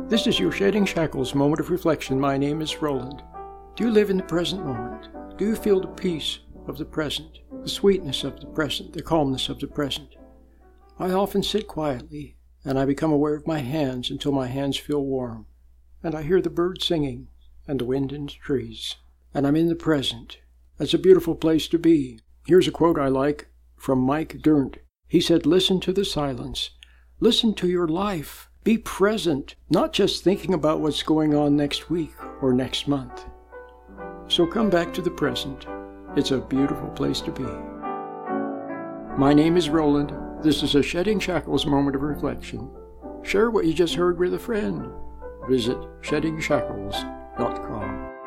This is your Shedding Shackles moment of reflection. My name is Roland. Do you live in the present moment? Do you feel the peace of the present, the sweetness of the present, the calmness of the present? I often sit quietly, and I become aware of my hands until my hands feel warm, and I hear the birds singing and the wind in the trees, and I'm in the present. That's a beautiful place to be. Here's a quote I like from Mike Dirnt. He said, "Listen to the silence. Listen to your life. Be present, not just thinking about what's going on next week or next month." So come back to the present. It's a beautiful place to be. My name is Roland. This is a Shedding Shackles moment of reflection. Share what you just heard with a friend. Visit sheddingshackles.com.